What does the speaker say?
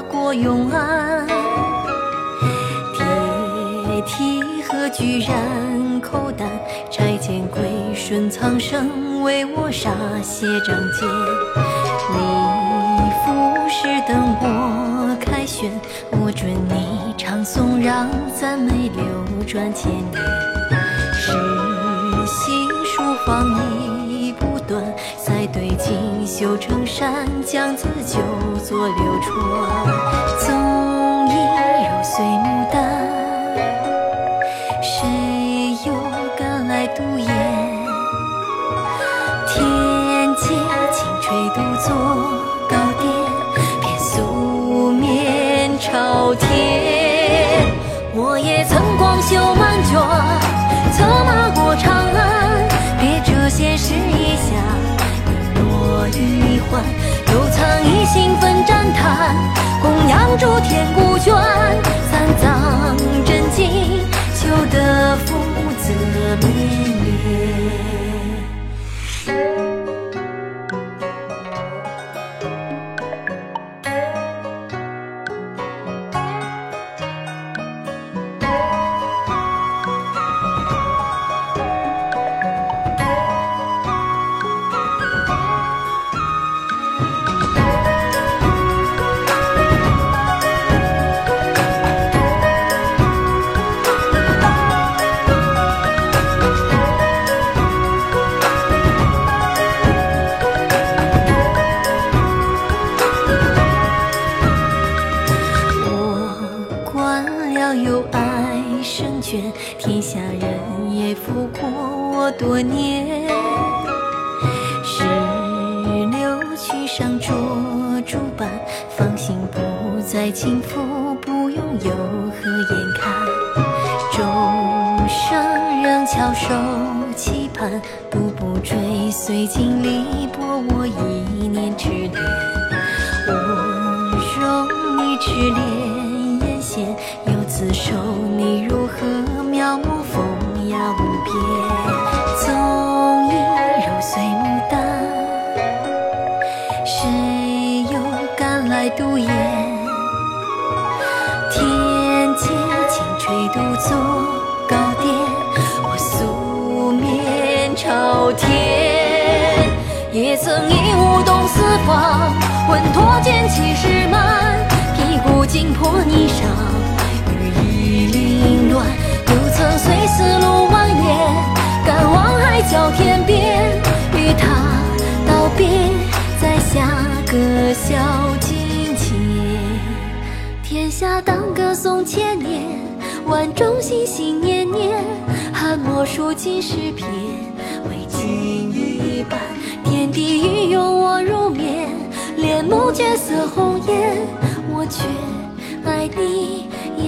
过永安。铁蹄何居然口胆，柴见归顺苍生，为我歃血仗剑。你俯视等我凯旋，我准你唱颂，让赞美流转千年。诗行书放一不断，赛对锦绣成山，将自就作流传。纵一揉碎牡丹，谁又敢来独眼？天阶轻吹独坐高殿，便素面朝天。我也曾光袖满卷，策马过长安，别这现实一下，落玉环。又曾一心奋战坛，供养诸天古卷，三藏真经，求得福泽绵绵。有爱成全，天下人也负过我多年。石榴曲上捉竹板，芳心不再轻浮，不用有何言看。众生仍翘首期盼，步步追随经历，博我一念之恋。我容你痴恋眼线，又自守你如何描摹风雅无边。纵一揉碎牡丹，谁又敢来独眼？天阶轻吹独坐高殿，我素面朝天。也曾以舞动四方，稳托剑气势满，披骨惊破霓裳，羽翼凌乱。又曾随丝路蜿蜒，赶往海角天边，与他道别，在下歌笑金钱。天下当歌颂千年，万众心心念念，汉墨书尽诗篇，为金玉般。天地欲拥我入眠，帘幕绝色红颜，我却爱你